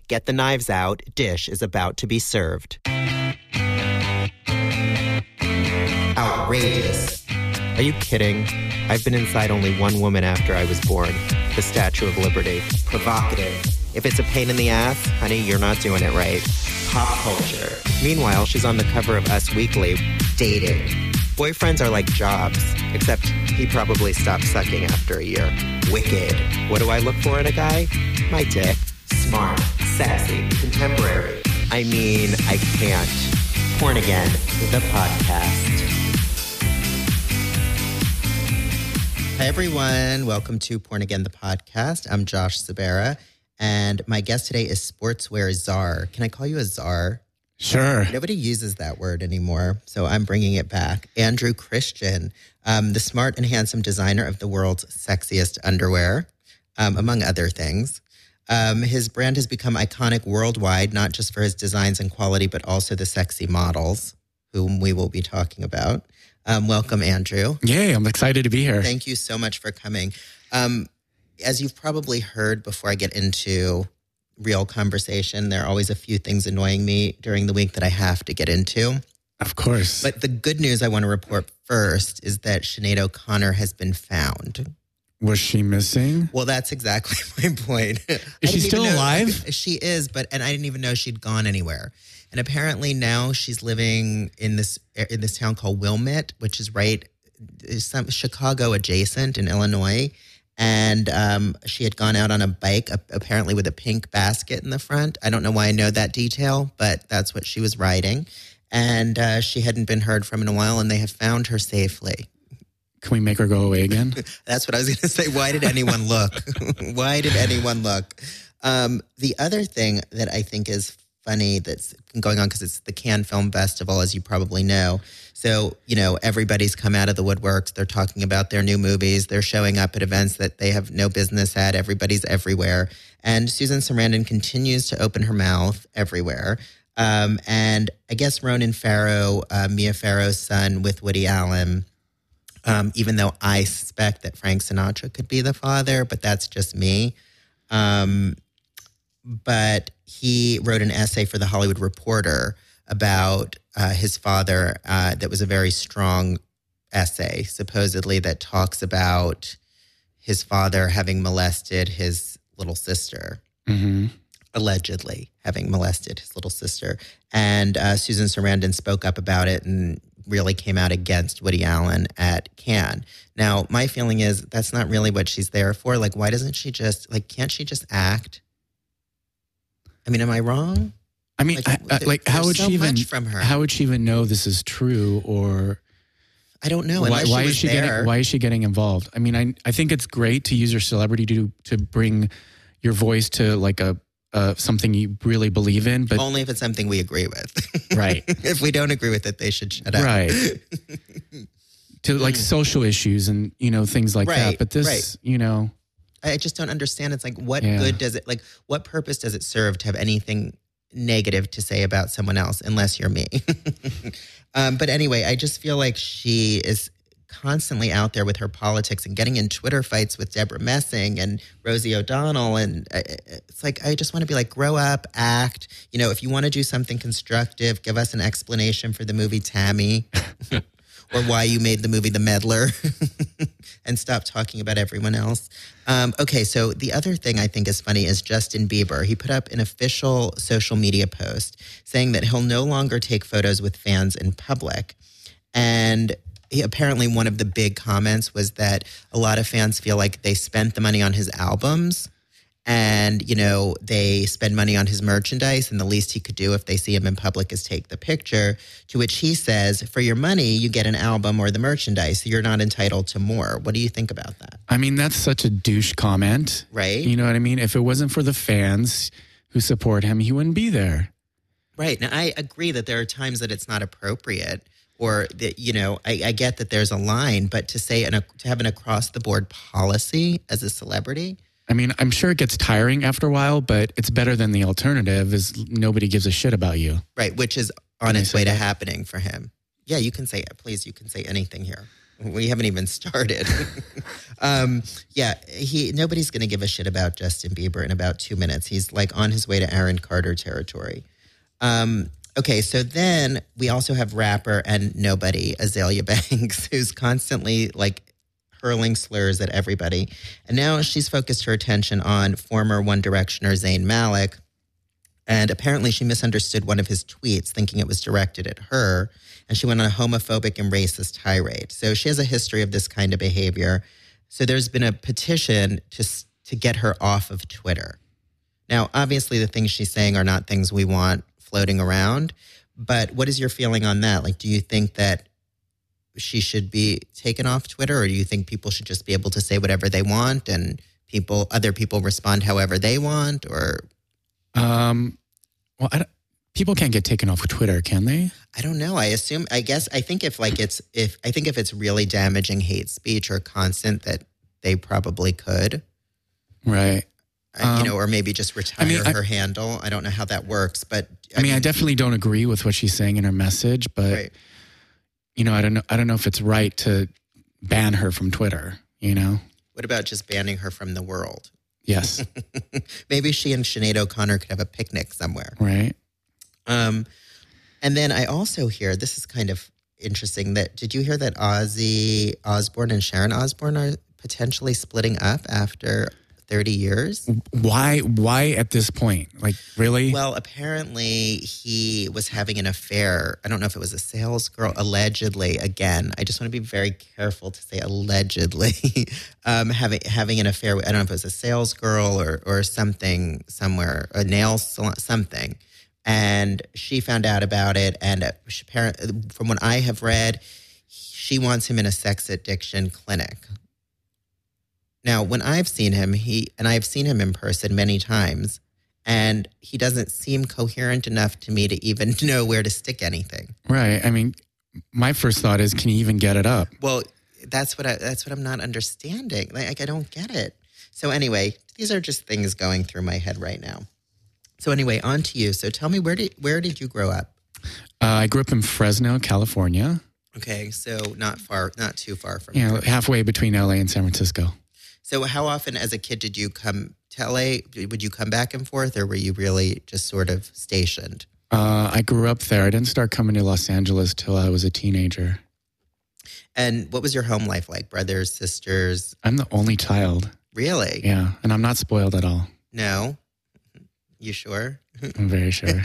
Get the knives out. Dish is about to be served. Outrageous. Are you kidding? I've been inside only one woman after I was born. The Statue of Liberty. Provocative. If it's a pain in the ass, honey, you're not doing it right. Pop culture. Meanwhile, she's on the cover of Us Weekly, dating. Boyfriends are like jobs, except he probably stopped sucking after a year. Wicked. What do I look for in a guy? My dick. Smart, sexy, contemporary. I mean, I can't. Porn Again, the podcast. Hi, everyone. Welcome to Porn Again, the podcast. I'm Josh Sabera, and my guest today is sportswear czar. Can I call you a czar? Sure. Nobody uses that word anymore, so I'm bringing it back. Andrew Christian, the smart and handsome designer of the world's sexiest underwear, among other things. His brand has become iconic worldwide, not just for his designs and quality, but also the sexy models, whom we will be talking about. Welcome, Andrew. Yay, I'm excited to be here. Thank you so much for coming. As you've probably heard before I get into real conversation, there are always a few things annoying me during the week that I have to get into. Of course. But the good news I want to report first is that Sinead O'Connor has been found. Was she missing? Well, that's exactly my point. Is she still alive? She is, and I didn't even know she'd gone anywhere. And apparently now she's living in this town called Wilmette, which is Chicago adjacent in Illinois. And she had gone out on a bike, apparently with a pink basket in the front. I don't know why I know that detail, but that's what she was riding. And she hadn't been heard from in a while, and they have found her safely. Can we make her go away again? That's what I was going to say. Why did anyone look? Why did anyone look? The other thing that I think is funny that's been going on, because it's the Cannes Film Festival, as you probably know. So, everybody's come out of the woodworks. They're talking about their new movies. They're showing up at events that they have no business at. Everybody's everywhere. And Susan Sarandon continues to open her mouth everywhere. And I guess Ronan Farrow, Mia Farrow's son with Woody Allen, even though I suspect that Frank Sinatra could be the father, but that's just me. But he wrote an essay for The Hollywood Reporter about his father that was a very strong essay, supposedly, that talks about his father having molested his little sister, allegedly having molested his little sister. And Susan Sarandon spoke up about it and really came out against Woody Allen at Cannes. Now, my feeling is that's not really what she's there for. Like, why doesn't she can't she just act? I mean, am I wrong? I mean, how would she even from her? How would she even know this is true? Or I don't know. Why is she getting involved? I mean, I think it's great to use your celebrity to bring your voice to like something you really believe in, but only if it's something we agree with. Right. If we don't agree with it, they should shut up. Right. To like social issues and, things like that. But this, I just don't understand. It's like, what good does it, what purpose does it serve to have anything negative to say about someone else, unless you're me? But anyway, I just feel like she is constantly out there with her politics and getting in Twitter fights with Deborah Messing and Rosie O'Donnell. And it's like, I just want to be like, grow up, act. If you want to do something constructive, give us an explanation for the movie Tammy or why you made the movie The Meddler and stop talking about everyone else. Okay, so the other thing I think is funny is Justin Bieber. He put up an official social media post saying that he'll no longer take photos with fans in public. And apparently one of the big comments was that a lot of fans feel like they spent the money on his albums and, they spend money on his merchandise, and the least he could do if they see him in public is take the picture, to which he says, for your money, you get an album or the merchandise, so you're not entitled to more. What do you think about that? I mean, that's such a douche comment. Right. You know what I mean? If it wasn't for the fans who support him, he wouldn't be there. Right. Now, I agree that there are times that it's not appropriate, or that, I get that there's a line, but to have an across-the-board policy as a celebrity. I mean, I'm sure it gets tiring after a while, but it's better than the alternative is nobody gives a shit about you. Right, which is on its way to happening for him. Yeah, you can say it. Please, you can say anything here. We haven't even started. Nobody's going to give a shit about Justin Bieber in about 2 minutes. He's like on his way to Aaron Carter territory. Okay, so then we also have rapper and nobody, Azalea Banks, who's constantly like hurling slurs at everybody. And now she's focused her attention on former One Directioner Zayn Malik. And apparently she misunderstood one of his tweets, thinking it was directed at her. And she went on a homophobic and racist tirade. So she has a history of this kind of behavior. So there's been a petition to get her off of Twitter. Now, obviously, the things she's saying are not things we want floating around. But what is your feeling on that? Like, do you think that she should be taken off Twitter, or do you think people should just be able to say whatever they want and other people respond however they want? Or people can't get taken off of Twitter, can they? I don't know. I think if it's really damaging hate speech or constant, that they probably could. Right. Or maybe just retire her handle. I don't know how that works, but I definitely don't agree with what she's saying in her message, but right. I don't know if it's right to ban her from Twitter, What about just banning her from the world? Yes. Maybe she and Sinead O'Connor could have a picnic somewhere. Right. And then I also hear, this is kind of interesting, did you hear that Ozzy Osbourne and Sharon Osbourne are potentially splitting up after 30 years? Why at this point? Like, really? Well, apparently he was having an affair. I don't know if it was a sales girl, allegedly. Again, I just want to be very careful to say allegedly. Having an affair. I don't know if it was a sales girl or something somewhere, a nail salon, something. And she found out about it. And from what I have read, she wants him in a sex addiction clinic. Now, when I've seen him, I've seen him in person many times, and he doesn't seem coherent enough to me to even know where to stick anything. Right. I mean, my first thought is, can you even get it up? Well, that's what I'm not understanding. Like, I don't get it. So anyway, these are just things going through my head right now. So anyway, on to you. So tell me, where did you grow up? I grew up in Fresno, California. Okay, so not too far from here. Halfway between LA and San Francisco. So how often as a kid did you come to LA? Would you come back and forth, or were you really just sort of stationed? I grew up there. I didn't start coming to Los Angeles till I was a teenager. And what was your home life like? Brothers, sisters? I'm the only child. Really? Yeah, and I'm not spoiled at all. No? You sure? I'm very sure.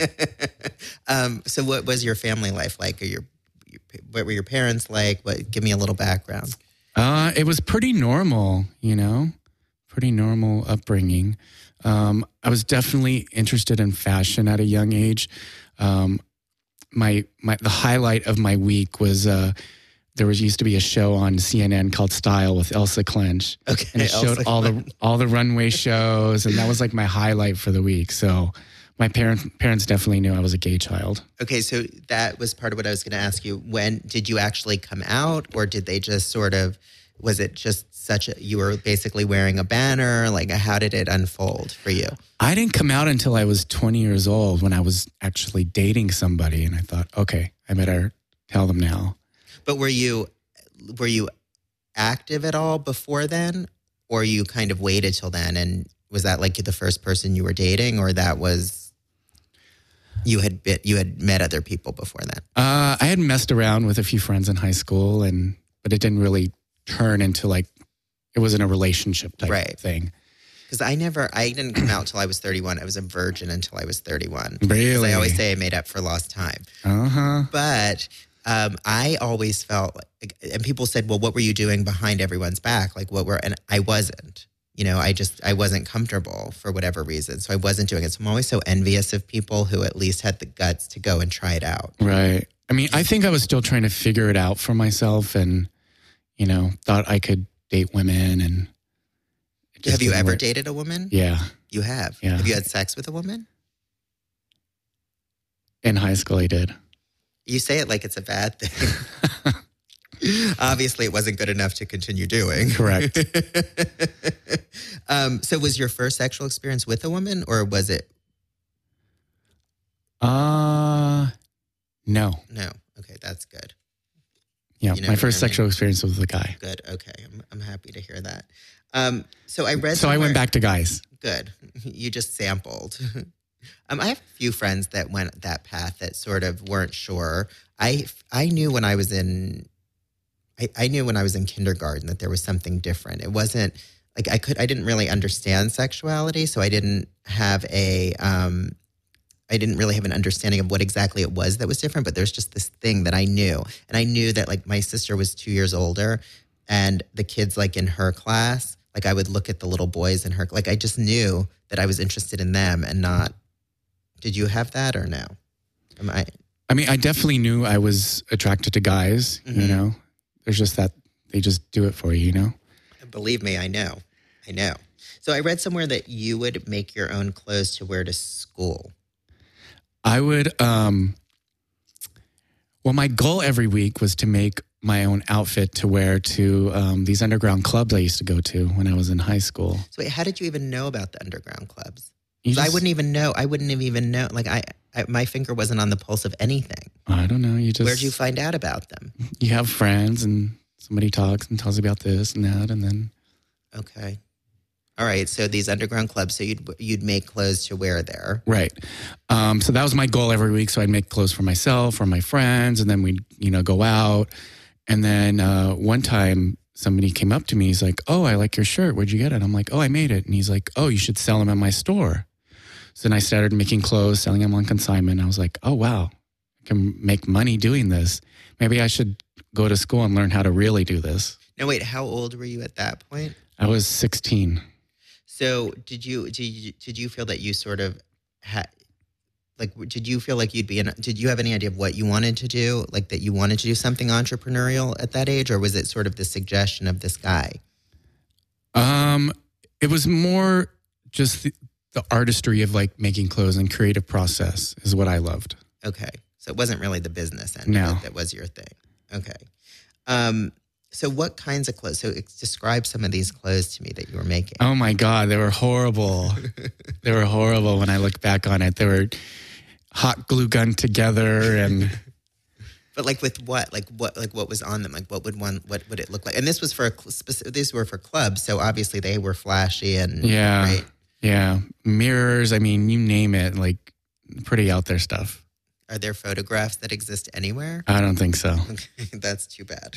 So what was your family life like? What were your parents like? Give me a little background. It was pretty normal, pretty normal upbringing. I was definitely interested in fashion at a young age. The highlight of my week was there used to be a show on CNN called Style with Elsa Clench. Okay, and it showed all the runway shows, and that was like my highlight for the week. So my parents definitely knew I was a gay child. Okay, so that was part of what I was going to ask you. When did you actually come out, or did they just was it just you were basically wearing a banner? Like, how did it unfold for you? I didn't come out until I was 20 years old, when I was actually dating somebody, and I thought, okay, I better tell them now. But were you active at all before then, or you kind of waited till then? And was that like the first person you were dating, or that was you had met other people before that? I had messed around with a few friends in high school, but it didn't really turn into it wasn't a relationship type thing. Because I didn't come out till I was 31. I was a virgin until I was 31. Really? I always say I made up for lost time. Uh-huh. But I always felt and people said, well, what were you doing behind everyone's back? And I wasn't. I wasn't comfortable for whatever reason. So I wasn't doing it. So I'm always so envious of people who at least had the guts to go and try it out. Right. I mean, I think I was still trying to figure it out for myself, and, thought I could date women. And have you ever dated a woman? Yeah. You have? Yeah. Have you had sex with a woman? In high school, I did. You say it like it's a bad thing. Obviously, it wasn't good enough to continue doing. Correct. So was your first sexual experience with a woman, or was it? No. No. Okay, that's good. Yeah, You know my what first I mean? sexual experience was with a guy. Good. Okay. I'm happy to hear that. So I read. So I went back to guys. Good. You just sampled. I have a few friends that went that path that sort of weren't sure. I knew when I was in. I knew when I was in kindergarten that there was something different. It wasn't like I didn't really understand sexuality, so I didn't have I didn't really have an understanding of what exactly it was that was different, but there's just this thing that I knew. And I knew that like my sister was 2 years older and the kids like in her class, like I would look at the little boys in her, like I just knew that I was interested in them and not, did you have that or no? I mean, I definitely knew I was attracted to guys, you know, there's just that they just do it for you, you know? Believe me, I know. So I read somewhere that you would make your own clothes to wear to school. I would, well, my goal every week was to make my own outfit to wear to these underground clubs I used to go to when I was in high school. So wait, how did you even know about the underground clubs? I wouldn't even know. I wouldn't have even known. Like my finger wasn't on the pulse of anything. I don't know. Where'd you find out about them? You have friends and somebody talks and tells you about this and that and then. Okay. All right. So these underground clubs, so you'd make clothes to wear there. Right. So that was my goal every week. So I'd make clothes for myself, for my friends, and then we'd, go out. And then one time somebody came up to me. He's like, "Oh, I like your shirt. Where'd you get it?" I'm like, "Oh, I made it." And he's like, "Oh, you should sell them at my store." So then I started making clothes, selling them on consignment. I was like, "Oh, wow, I can make money doing this. Maybe I should go to school and learn how to really do this." Now, wait, how old were you at that point? I was 16. So did you feel that you sort of had, like, did you feel like did you have any idea of what you wanted to do? Like that you wanted to do something entrepreneurial at that age? Or was it sort of the suggestion of this guy? It was more just the artistry of like making clothes and creative process is what I loved. Okay. So it wasn't really the business end of it that was your thing. Okay. So what kinds of clothes? So describe some of these clothes to me that you were making. Oh my God, they were horrible. They were horrible when I look back on it. They were hot glue gun together and. But like with what? Like what was on them? Like what would it look like? And this was these were for clubs, so obviously they were flashy and great. Yeah, mirrors. I mean, you name it. Like pretty out there stuff. Are there photographs that exist anywhere? I don't think so. Okay, that's too bad.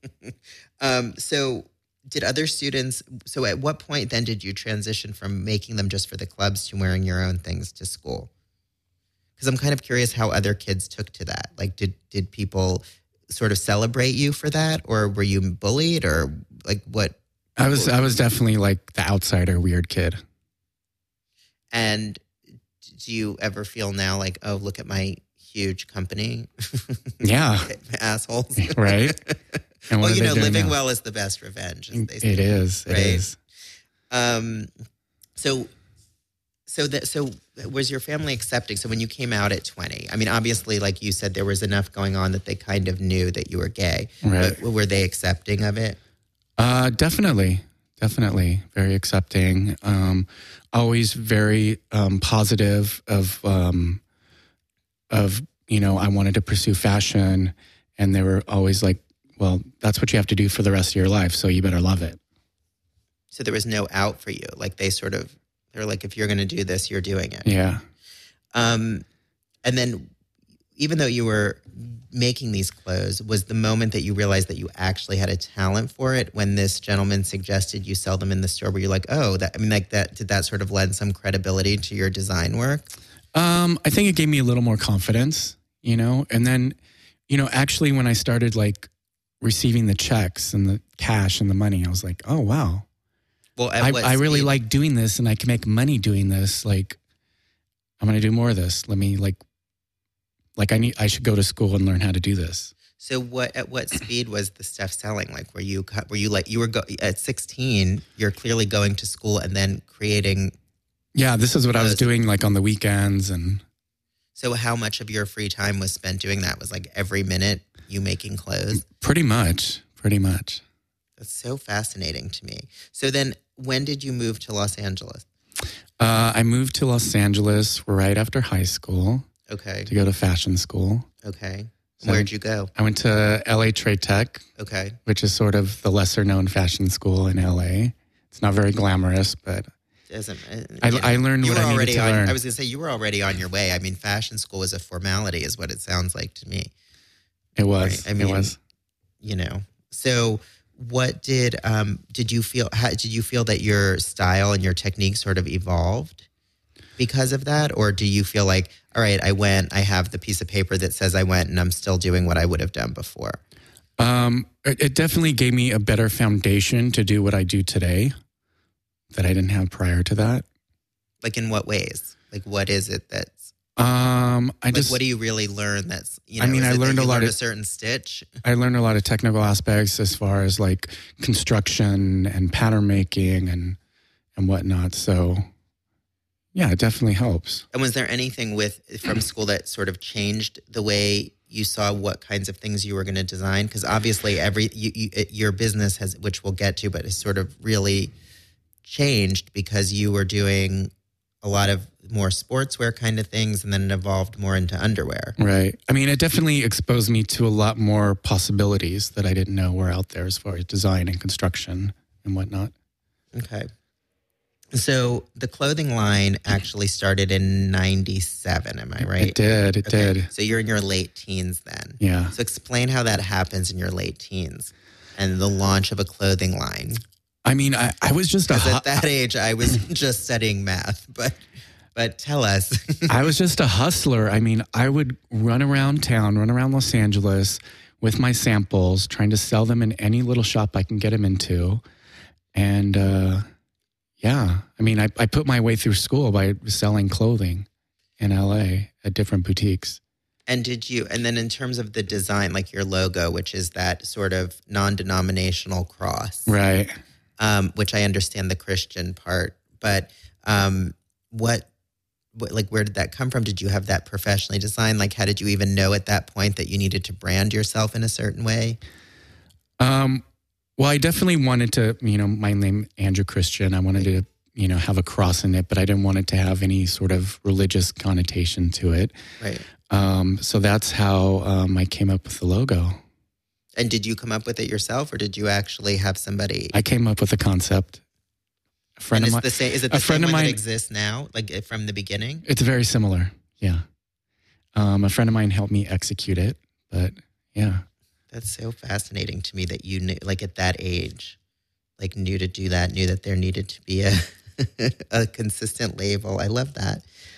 So did other students, so at what point then did you transition from making them just for the clubs to wearing your own things to school? Because I'm kind of curious how other kids took to that. Like did people sort of celebrate you for that, or were you bullied, or like what? I was definitely like the outsider weird kid. And do you ever feel now like, oh, look at my huge company? Yeah. Assholes. Right. And well, living well is the best revenge, as they say. It is. Right? It is. So was your family accepting? So when you came out at 20, I mean, obviously, like you said, there was enough going on that they kind of knew that you were gay. Right. But were they accepting of it? Definitely. Very accepting. Always very positive of I wanted to pursue fashion, and they were always like, well, that's what you have to do for the rest of your life, so you better love it. So there was no out for you. Like they're like, if you're going to do this, you're doing it. Yeah. And then even though you were making these clothes, was the moment that you realized that you actually had a talent for it when this gentleman suggested you sell them in the store, where you're like, oh, did that sort of lend some credibility to your design work? I think it gave me a little more confidence, and then, actually when I started like receiving the checks and the cash and the money, I was like, oh, wow. Well, I really like doing this and I can make money doing this. Like, I'm going to do more of this. Let me I should go to school and learn how to do this. So at what speed was the stuff selling? Like, were you at 16, you're clearly going to school and then creating. Yeah, this is what I was doing like on the weekends. And so how much of your free time was spent doing that? Was like every minute you making clothes? Pretty much. That's so fascinating to me. So then when did you move to Los Angeles? I moved to Los Angeles right after high school. Okay. To go to fashion school. Okay. So Where'd you go? I went to LA Trade Tech. Okay. Which is sort of the lesser known fashion school in LA. It's not very glamorous, but I learned what I needed to learn. I was going to say, you were already on your way. I mean, fashion school was a formality is what it sounds like to me. It was. Right? I mean, it was. You know, so what did you feel? How, did you feel that your style and your technique sort of evolved because of that? Or do you feel like, all right, I went, I have the piece of paper that says I went and I'm still doing what I would have done before? It definitely gave me a better foundation to do what I do today that I didn't have prior to that. Like in what ways? Like what is it that's what do you really learn that's, you know, I learned a lot of a certain stitch? I learned a lot of technical aspects as far as like construction and pattern making and whatnot. So yeah, it definitely helps. And was there anything from school that sort of changed the way you saw what kinds of things you were going to design? Because obviously your business has, which we'll get to, but has sort of really changed because you were doing a lot of more sportswear kind of things, and then it evolved more into underwear. Right. I mean, it definitely exposed me to a lot more possibilities that I didn't know were out there as far as design and construction and whatnot. Okay. So the clothing line actually started in 97, am I right? It did. It did. So you're in your late teens then. Yeah. So explain how that happens in your late teens and the launch of a clothing line. I mean, I was just at that age, I was just studying math, but tell us. I was just a hustler. I mean, I would run around town, run around Los Angeles with my samples, trying to sell them in any little shop I can get them into. And yeah, I mean, I put my way through school by selling clothing in LA at different boutiques. And then in terms of the design, like your logo, which is that sort of non-denominational cross. Right. Which I understand the Christian part, but what, where did that come from? Did you have that professionally designed? Like, how did you even know at that point that you needed to brand yourself in a certain way? Well, I definitely wanted to, my name, Andrew Christian. I wanted to, have a cross in it, but I didn't want it to have any sort of religious connotation to it. Right. So that's how I came up with the logo. And did you come up with it yourself, or did you actually have somebody? I came up with the concept. A friend of mine. Is it the same one that exists now, like from the beginning? It's very similar. Yeah. A friend of mine helped me execute it, but yeah. That's so fascinating to me that you knew, like at that age, like knew to do that, knew that there needed to be a consistent label. I love that.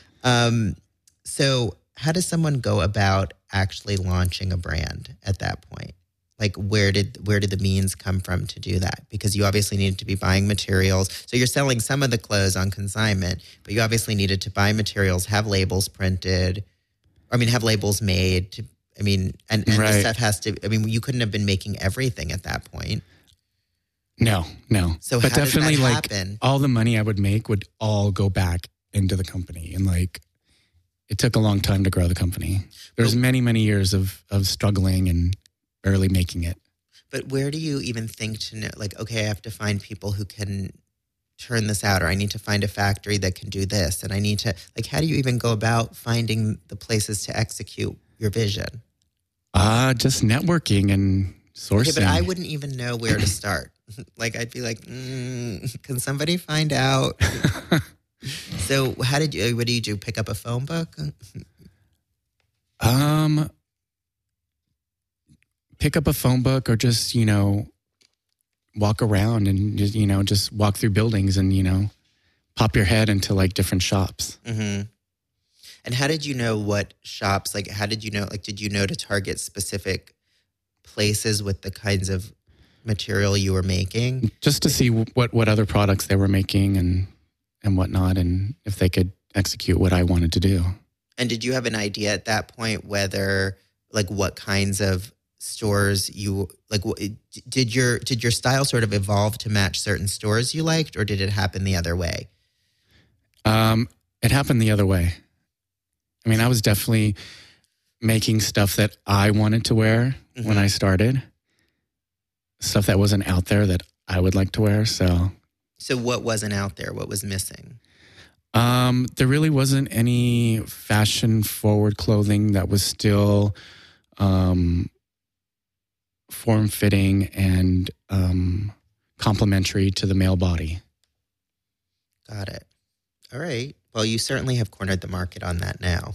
So how does someone go about actually launching a brand at that point? Like where did the means come from to do that? Because you obviously needed to be buying materials. So you're selling some of the clothes on consignment, but you obviously needed to buy materials, have labels printed, have labels made. And right. The stuff has to, you couldn't have been making everything at that point. No. So but how definitely does that happen? All the money I would make would all go back into the company. And it took a long time to grow the company. There's many, many years of struggling and barely making it. But where do you even think to know, okay, I have to find people who can turn this out, or I need to find a factory that can do this, and I need to, how do you even go about finding the places to execute your vision? Just networking and sourcing. Okay, but I wouldn't even know where to start. I'd be like, can somebody find out? So what do you do? Pick up a phone book? Pick up a phone book, or just, walk around and just walk through buildings and, pop your head into different shops. Mm-hmm. And how did you know what shops, how did you know, did you know to target specific places with the kinds of material you were making? Just to see what other products they were making and whatnot, and if they could execute what I wanted to do. And did you have an idea at that point whether, what kinds of stores you did your style sort of evolve to match certain stores you liked, or did it happen the other way? It happened the other way. I was definitely making stuff that I wanted to wear when I started, stuff that wasn't out there that I would like to wear. So what wasn't out there? What was missing? There really wasn't any fashion forward clothing that was still form-fitting and complementary to the male body. Got it. All right. Well, you certainly have cornered the market on that now.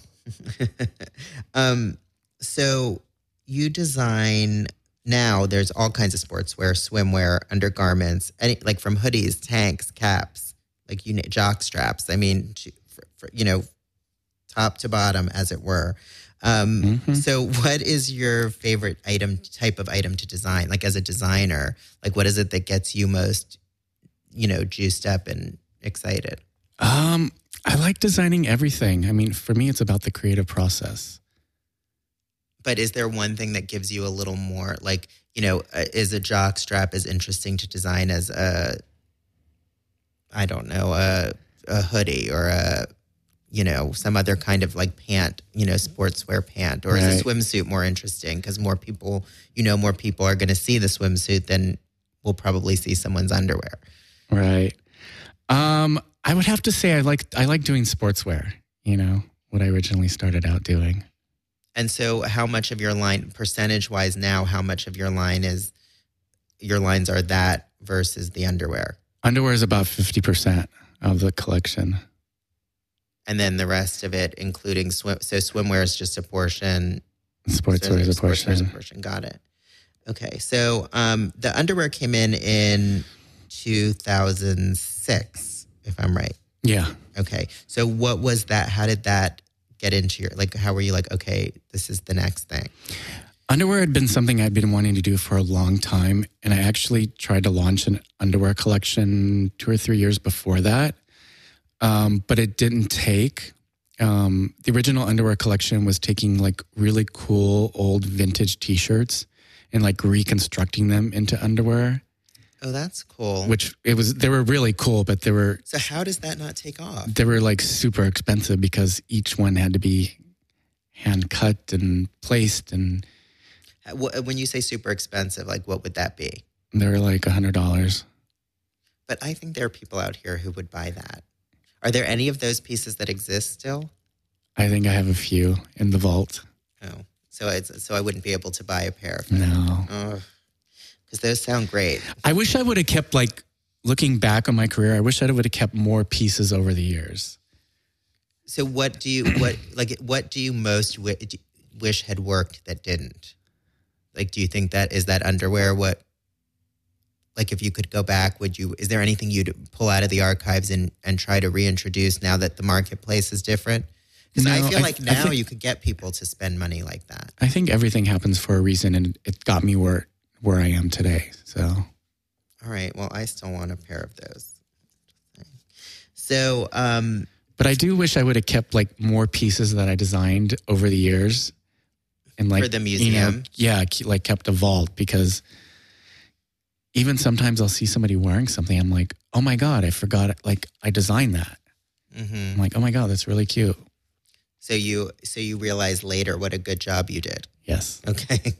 So you design now. There's all kinds of sportswear, swimwear, undergarments, like from hoodies, tanks, caps, like jock straps. I mean, top to bottom, as it were. So what is your favorite type of item to design? Like as a designer, like what is it that gets you most, juiced up and excited? I like designing everything. I mean, for me, it's about the creative process. But is there one thing that gives you a little more, like, is a jock strap as interesting to design as a hoodie or some other kind of like pant, sportswear pant, or is a swimsuit more interesting because more people are going to see the swimsuit than will probably see someone's underwear. Right. I would have to say I like doing sportswear, what I originally started out doing. And so how much of your line, percentage-wise now, how much of your lines are that versus the underwear? Underwear is about 50% of the collection. And then the rest of it, including swimwear is just a portion. Sportswear is a portion. Got it. Okay. So the underwear came in 2006. If I'm right. Yeah. Okay. So what was that? How did that get into how were you like, okay, this is the next thing? Underwear had been something I'd been wanting to do for a long time. And I actually tried to launch an underwear collection 2 or 3 years before that. But it didn't take. The original underwear collection was taking like really cool old vintage t-shirts and like reconstructing them into underwear. Oh, that's cool. They were really cool, but they were... So how does that not take off? They were like super expensive because each one had to be hand cut and placed. And when you say super expensive, like what would that be? They were like $100. But I think there are people out here who would buy that. Are there any of those pieces that exist still? I think I have a few in the vault. Oh, so I wouldn't be able to buy a pair. No. Oh. Because those sound great. I wish I would have kept, like, looking back on my career, I wish I would have kept more pieces over the years. So what do you most wish had worked that didn't? Like, do you think is that underwear like if you could go back, is there anything you'd pull out of the archives and try to reintroduce now that the marketplace is different? Because I feel like now you could get people to spend money like that. I think everything happens for a reason, and it got me where I am today. So, all right. Well, I still want a pair of those. So, but I do wish I would have kept like more pieces that I designed over the years, and like for the museum. Like kept a vault, because even sometimes I'll see somebody wearing something, I'm like, oh my God, I forgot it. Like I designed that. Mm-hmm. I'm like, oh my God, that's really cute. So you realize later what a good job you did. Yes. Okay.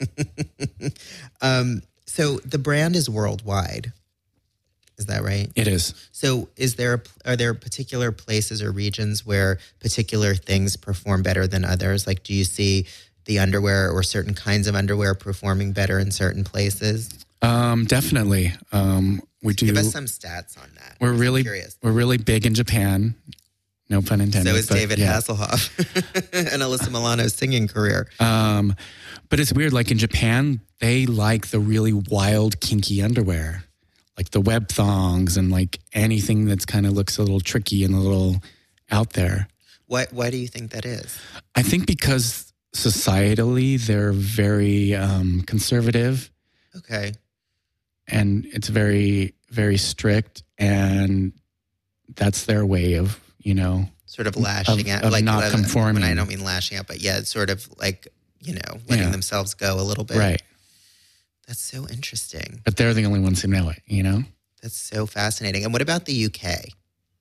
So the brand is worldwide. Is that right? It is. So are there particular places or regions where particular things perform better than others? Like, do you see the underwear or certain kinds of underwear performing better in certain places? Definitely. We do. Give us some stats on that. We're really big in Japan. No pun intended. So is David Hasselhoff and Alyssa Milano's singing career. But it's weird. Like in Japan, they like the really wild, kinky underwear, like the web thongs and like anything that's kind of looks a little tricky and a little out there. Why do you think that is? I think because societally they're very conservative. Okay. And it's very, very strict, and that's their way of, sort of lashing out, like not conforming. I don't mean lashing out, but it's sort of like, letting themselves go a little bit. Right. That's so interesting. But they're the only ones who know it, That's so fascinating. And what about the UK?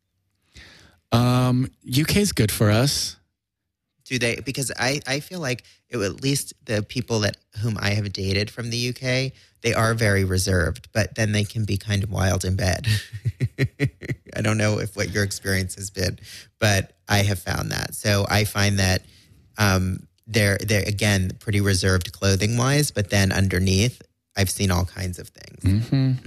UK is good for us. Do they? Because I feel like at least the people whom I have dated from the UK, they are very reserved, but then they can be kind of wild in bed. I don't know what your experience has been, but I have found that. So I find that they're again pretty reserved clothing wise, but then underneath I've seen all kinds of things.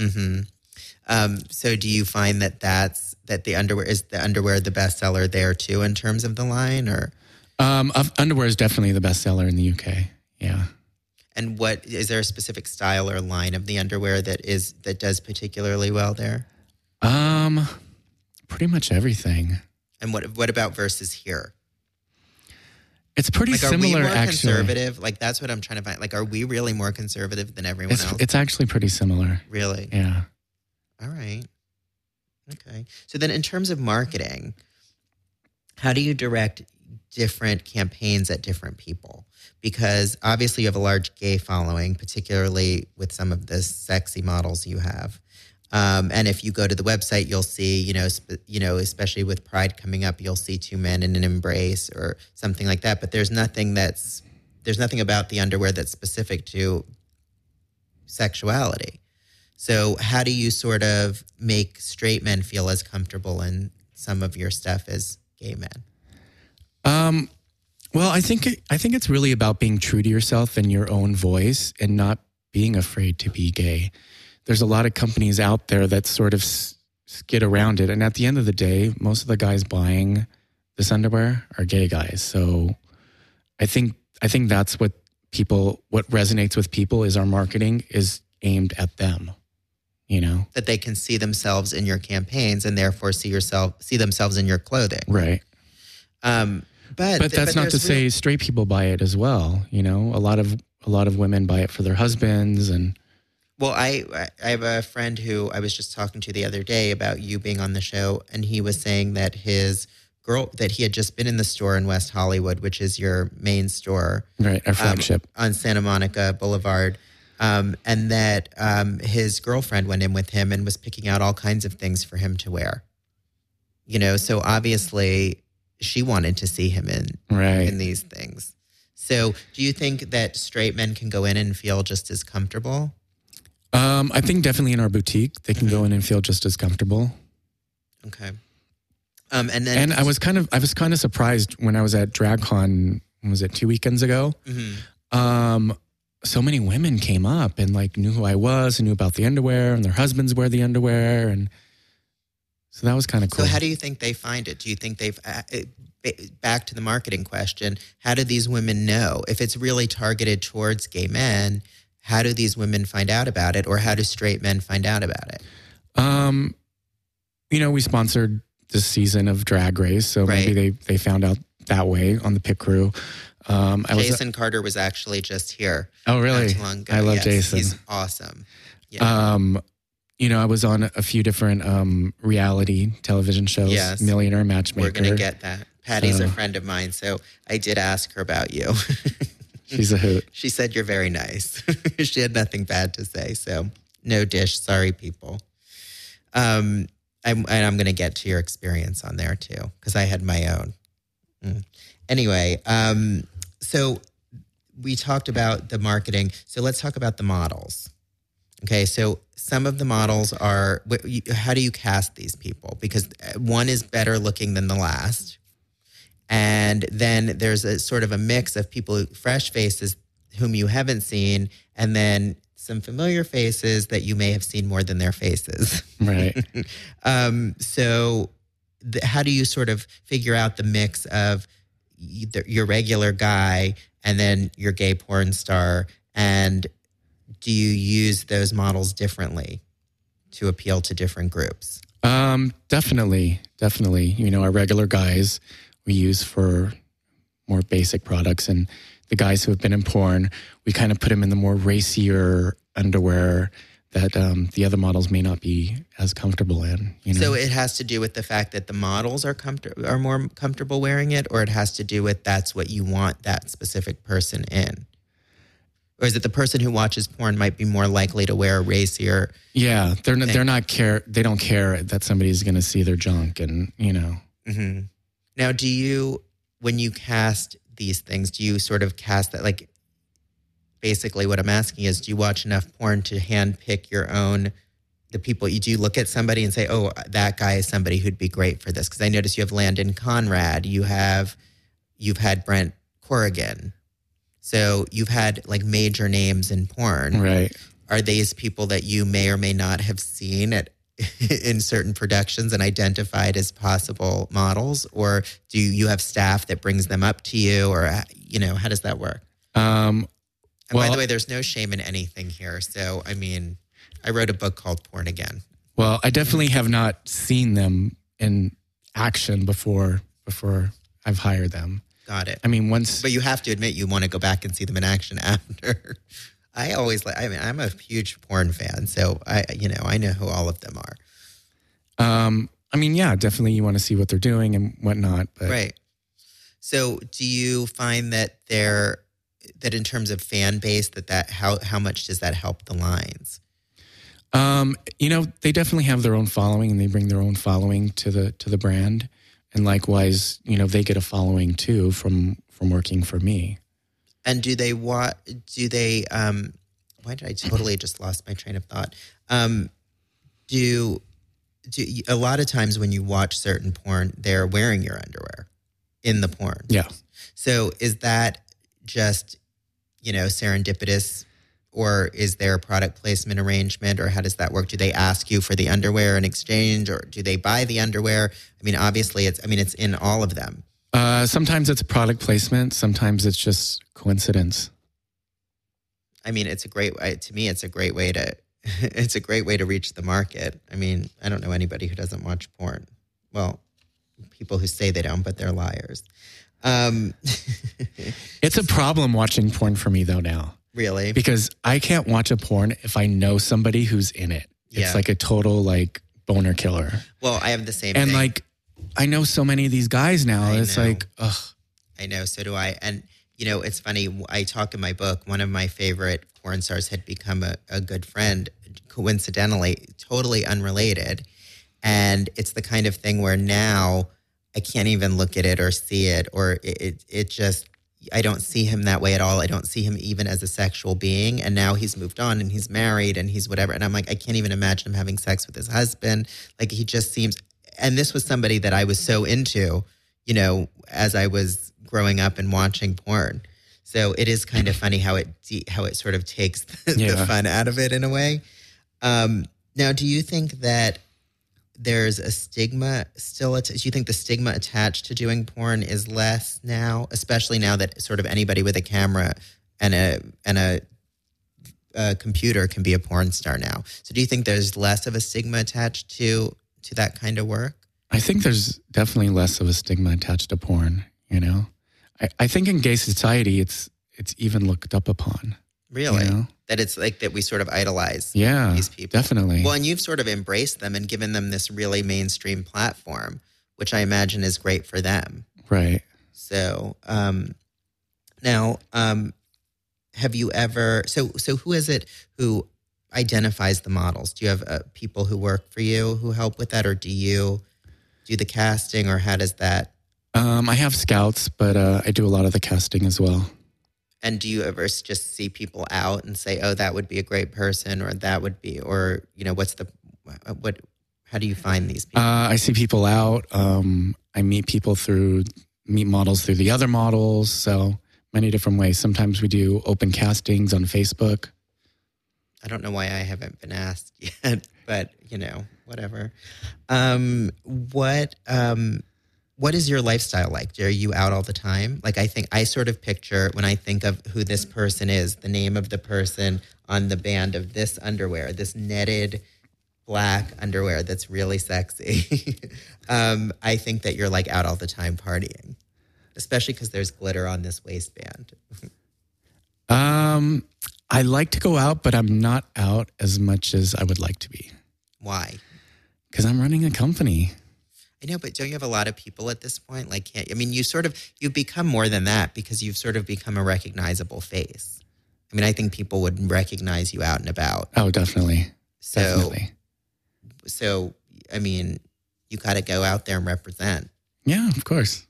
So do you find that the underwear the bestseller there too in terms of the line, or? Underwear is definitely the bestseller in the UK. Yeah. And what is there a specific style or line of the underwear that does particularly well there? Pretty much everything. And what about versus here? It's pretty similar, are we more actually. Conservative? Like, that's what I'm trying to find. Like, are we really more conservative than everyone else? It's actually pretty similar. Really? Yeah. All right. Okay. So then in terms of marketing, how do you direct different campaigns at different people? Because obviously you have a large gay following, particularly with some of the sexy models you have. And if you go to the website, you'll see, especially with Pride coming up, you'll see two men in an embrace or something like that. But there's nothing about the underwear that's specific to sexuality. So how do you sort of make straight men feel as comfortable in some of your stuff as gay men? Well, I think it's really about being true to yourself and your own voice and not being afraid to be gay. There's a lot of companies out there that sort of skid around it. And at the end of the day, most of the guys buying this underwear are gay guys. So I think that's what resonates with people is our marketing is aimed at them, That they can see themselves in your campaigns and therefore see themselves in your clothing. Right. But that's not to say straight people buy it as well. A lot of women buy it for their husbands and. Well, I have a friend who I was just talking to the other day about you being on the show, and he was saying that that he had just been in the store in West Hollywood, which is your main store. Right, our flagship. On Santa Monica Boulevard. And that his girlfriend went in with him and was picking out all kinds of things for him to wear. So obviously she wanted to see him in these things. So do you think that straight men can go in and feel just as comfortable? I think definitely in our boutique, they can go in and feel just as comfortable. Okay. And I was kind of surprised when I was at DragCon, was it 2 weekends ago? Mm-hmm. So many women came up and knew who I was and knew about the underwear and their husbands wear the underwear. And so that was kind of cool. So how do you think they find it? Do you think back to the marketing question, how do these women know? If it's really targeted towards gay men, how do these women find out about it, or how do straight men find out about it? We sponsored this season of Drag Race, so maybe they found out that way on the pit crew. Jason Carter was actually just here. Oh, really? Not too long ago. I love Jason. He's awesome. Yeah. I was on a few different reality television shows. Yes. Millionaire Matchmaker. We're going to get that. Patty's a friend of mine, so I did ask her about you. She's a hoot. She said you're very nice. She had nothing bad to say. So no dish. Sorry, people. I'm going to get to your experience on there too, because I had my own. Anyway, so we talked about the marketing. So let's talk about the models. Okay, so some of the models are, how do you cast these people? Because one is better looking than the last. And then there's a sort of a mix of people, fresh faces whom you haven't seen, and then some familiar faces that you may have seen more than their faces. Right. How do you sort of figure out the mix of your regular guy and then your gay porn star? And do you use those models differently to appeal to different groups? Definitely. Our regular guys we use for more basic products, and the guys who have been in porn, we kind of put them in the more racier underwear that the other models may not be as comfortable in. So it has to do with the fact that the models are more comfortable wearing it, or it has to do with that's what you want that specific person in? Or is it the person who watches porn might be more likely to wear a racier? Yeah, they don't care that somebody's going to see their junk, and Mm-hmm. Now, when you cast these things, do you sort of cast that, basically what I'm asking is, do you watch enough porn to handpick the people? Do you look at somebody and say, oh, that guy is somebody who'd be great for this? Because I notice you have Landon Conrad, you've had Brent Corrigan. So you've had like major names in porn. Right. Are these people that you may or may not have seen in certain productions and identified as possible models? Or do you have staff that brings them up to you? Or, how does that work? And by the way, there's no shame in anything here. So, I mean, I wrote a book called Porn Again. Well, I definitely have not seen them in action before I've hired them. Got it. I mean, but you have to admit you want to go back and see them in action after. I'm a huge porn fan, so I know who all of them are. I mean, yeah, definitely you want to see what they're doing and whatnot. But. Right. So do you find that that in terms of fan base, how much does that help the lines? They definitely have their own following and they bring their own following to the brand. And likewise, they get a following too from working for me. And why did I totally just lost my train of thought? Do a lot of times when you watch certain porn, they're wearing your underwear in the porn. Yeah. So is that just, serendipitous, or is there a product placement arrangement, or how does that work? Do they ask you for the underwear in exchange, or do they buy the underwear? I mean, obviously it's in all of them. Sometimes it's product placement. Sometimes it's just coincidence. I mean, it's a great way to reach the market. I mean, I don't know anybody who doesn't watch porn. Well, people who say they don't, but they're liars. It's a problem watching porn for me though now. Really? Because I can't watch a porn if I know somebody who's in it. It's like a total boner killer. Well, I have the same and thing. I know so many of these guys now. It's like, ugh. I know, so do I. And, it's funny. I talk in my book, one of my favorite porn stars had become a good friend, coincidentally, totally unrelated. And it's the kind of thing where now I can't even look at it or see it, or it just, I don't see him that way at all. I don't see him even as a sexual being. And now he's moved on and he's married and he's whatever. And I'm like, I can't even imagine him having sex with his husband. Like, he just seems, and this was somebody that I was so into, as I was growing up and watching porn. So it is kind of funny how it sort of takes the fun out of it in a way. Now, do you think that there's a stigma still? Do you think the stigma attached to doing porn is less now, especially now that sort of anybody with a camera and a computer can be a porn star now? So do you think there's less of a stigma attached to that kind of work? I think there's definitely less of a stigma attached to porn, I think in gay society, it's even looked up upon. Really? That it's like that we sort of idolize these people. Definitely. Well, and you've sort of embraced them and given them this really mainstream platform, which I imagine is great for them. Right. So now, have you ever, so who is it who identifies the models? Do you have people who work for you who help with that, or do you do the casting, or how does that? I have scouts, but I do a lot of the casting as well. And do you ever just see people out and say, oh, that would be a great person, or that would be, or, how do you find these people? I see people out. I meet models through the other models. So many different ways. Sometimes we do open castings on Facebook. I don't know why I haven't been asked yet, but whatever. What is your lifestyle like? Are you out all the time? Like, I think I sort of picture, when I think of who this person is, the name of the person on the band of this underwear, this netted black underwear that's really sexy. I think that you're like out all the time partying, especially because there's glitter on this waistband. I like to go out, but I'm not out as much as I would like to be. Why? Because I'm running a company. I know, but don't you have a lot of people at this point? You've become more than that, because you've sort of become a recognizable face. I mean, I think people would recognize you out and about. Oh, definitely. So, I mean, you got to go out there and represent. Yeah, of course.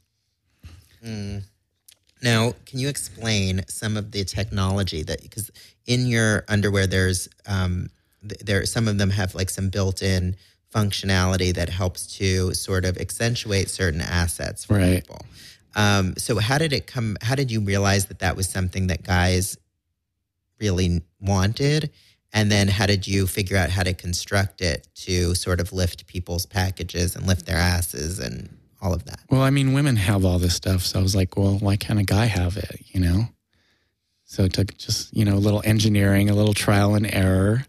Now, can you explain some of the technology because in your underwear, there's some of them have like some built-in functionality that helps to sort of accentuate certain assets for people. So how did you realize that was something that guys really wanted? And then how did you figure out how to construct it to sort of lift people's packages and lift their asses and all of that? Well, I mean, women have all this stuff. So I was like, well, why can't a guy have it, So it took just, a little engineering, a little trial and error.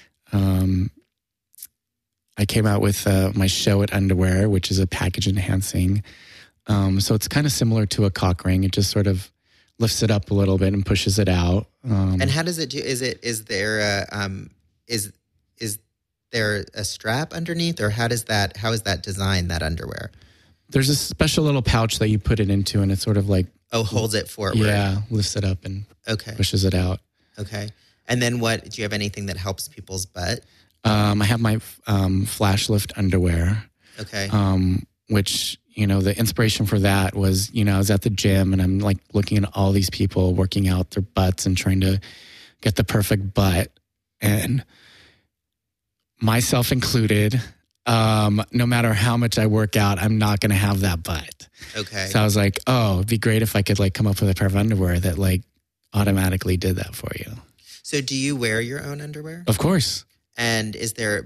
I came out with my Show It underwear, which is a package enhancing. So it's kind of similar to a cock ring. It just sort of lifts it up a little bit and pushes it out. And how does it do? Is there a strap underneath, or how is that designed, that underwear? There's a special little pouch that you put it into, and it's sort of like holds it forward. Yeah, lifts it up and pushes it out. Okay. And then do you have anything that helps people's butt? I have my Flash Lift underwear. Okay. Which, the inspiration for that was, I was at the gym and I'm like looking at all these people working out their butts and trying to get the perfect butt. And myself included, no matter how much I work out, I'm not going to have that butt. Okay. So I was like, oh, it'd be great if I could like come up with a pair of underwear that like automatically did that for you. So do you wear your own underwear? Of course. And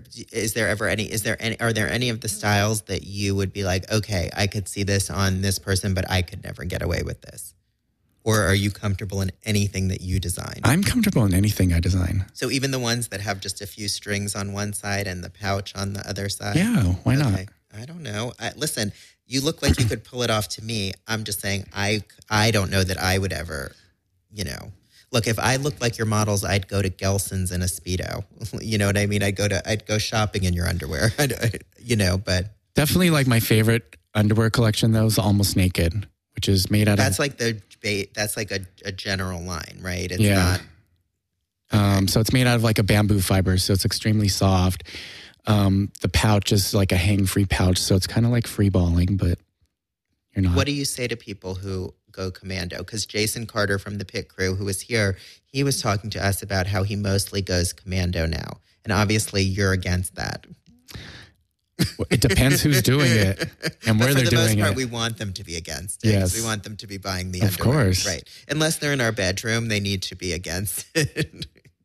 are there any of the styles that you would be like, okay, I could see this on this person, but I could never get away with this? Or are you comfortable in anything that you design? I'm comfortable in anything I design. So even the ones that have just a few strings on one side and the pouch on the other side? Yeah, why not? I don't know. Listen, you look like you could pull it off to me. I'm just saying I don't know that I would ever, Look, if I looked like your models, I'd go to Gelson's in a Speedo. You know what I mean? I'd go shopping in your underwear, but. Definitely like my favorite underwear collection, though, is Almost Naked, which is made out that's like a general line, right? It's not. So it's made out of like a bamboo fiber, so it's extremely soft. The pouch is like a hang-free pouch, so it's kind of like free balling, but you're not. What do you say to people who go commando? Because Jason Carter from the Pit Crew, who was here, he was talking to us about how he mostly goes commando now. And obviously you're against that. It depends who's doing it and where they're doing it. For the most part, we want them to be against it. Yes. We want them to be buying the underwear. Of course. Right. Unless they're in our bedroom, they need to be against it.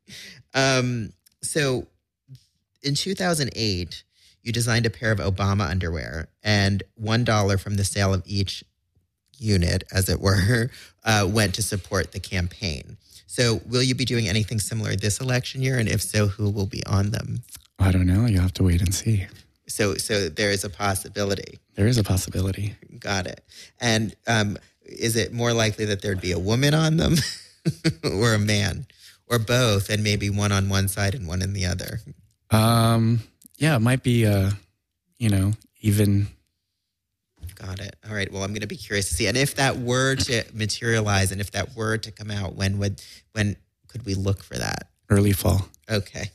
So in 2008, you designed a pair of Obama underwear, and $1 from the sale of each unit, as it were, went to support the campaign. So will you be doing anything similar this election year? And if so, who will be on them? I don't know. You'll have to wait and see. So there is a possibility. There is a possibility. Got it. And is it more likely that there'd be a woman on them or a man or both, and maybe one on one side and one in the other? Yeah, it might be, even. Got it. All right. Well, I'm going to be curious to see. And if that were to materialize and if that were to come out, when could we look for that? Early fall. Okay.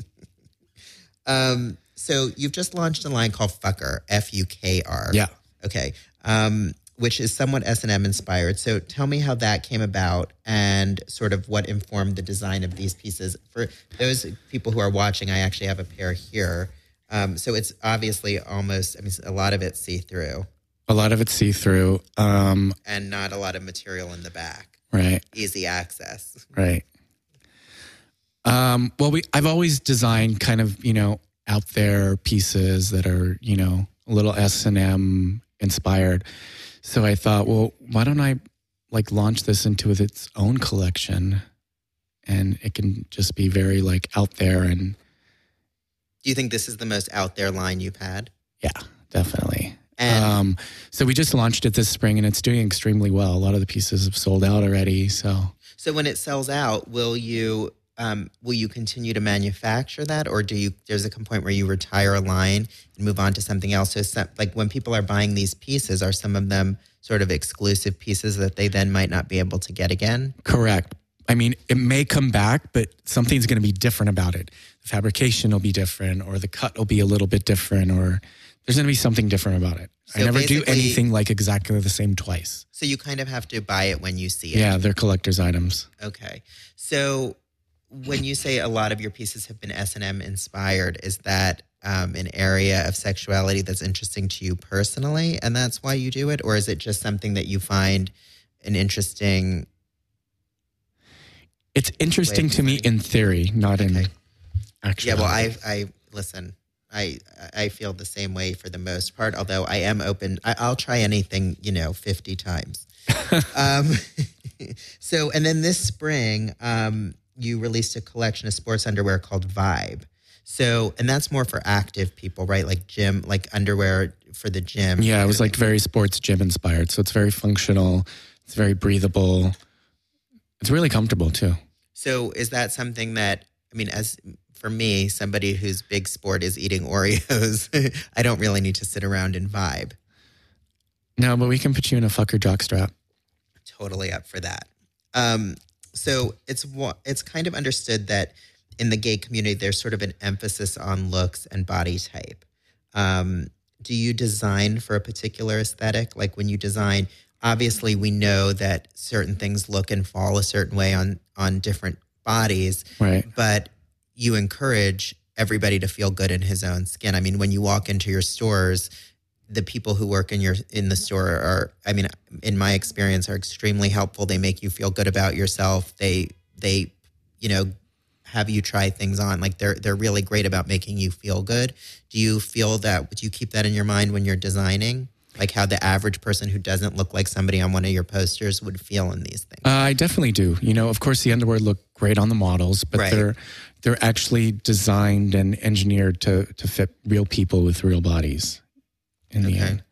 So you've just launched a line called Fucker, F-U-K-R. Yeah. Okay. Which is somewhat S&M inspired. So tell me how that came about and sort of what informed the design of these pieces. For those people who are watching, I actually have a pair here. So it's obviously a lot of it's see-through. A lot of it's see-through. And not a lot of material in the back. Right. Easy access. Right. I've always designed kind of, out there pieces that are, a little S&M inspired. So I thought, well, why don't I like launch this into its own collection, and it can just be very like out there. And do you think this is the most out there line you've had? Yeah, definitely. And so we just launched it this spring, and it's doing extremely well. A lot of the pieces have sold out already. So when it sells out, will you continue to manufacture that, or there's a point where you retire a line and move on to something else? So like when people are buying these pieces, are some of them sort of exclusive pieces that they then might not be able to get again? Correct. I mean, it may come back, but something's going to be different about it. The fabrication will be different, or the cut will be a little bit different, or there's going to be something different about it. So I never do anything like exactly the same twice. So you kind of have to buy it when you see it. Yeah, they're collector's items. Okay. So when you say a lot of your pieces have been S&M inspired, is that an area of sexuality that's interesting to you personally, and that's why you do it? Or is it just something that you find an interesting... It's interesting to me in theory, not in actuality. Yeah, well, I listen, I feel the same way for the most part, although I am open. I'll try anything, 50 times. So, and then this spring, you released a collection of sports underwear called Vibe. So, and that's more for active people, right? Like gym, like underwear for the gym. Yeah, it was like very sports gym inspired. So it's very functional. It's very breathable. It's really comfortable too. So is that something that, as for me, somebody whose big sport is eating Oreos, I don't really need to sit around and vibe. No, but we can put you in a fucker jockstrap. Totally up for that. So it's kind of understood that in the gay community, there's sort of an emphasis on looks and body type. Do you design for a particular aesthetic? Like when you design, obviously we know that certain things look and fall a certain way on different bodies, right? But you encourage everybody to feel good in his own skin. When you walk into your stores, the people who work in the store are, in my experience, are extremely helpful. They make you feel good about yourself. They have you try things on. Like they're really great about making you feel good. Do you feel that? Do you keep that in your mind when you're designing? Like how the average person who doesn't look like somebody on one of your posters would feel in these things? I definitely do. Of course, the underwear look great on the models, but right. they're actually designed and engineered to fit real people with real bodies in the end.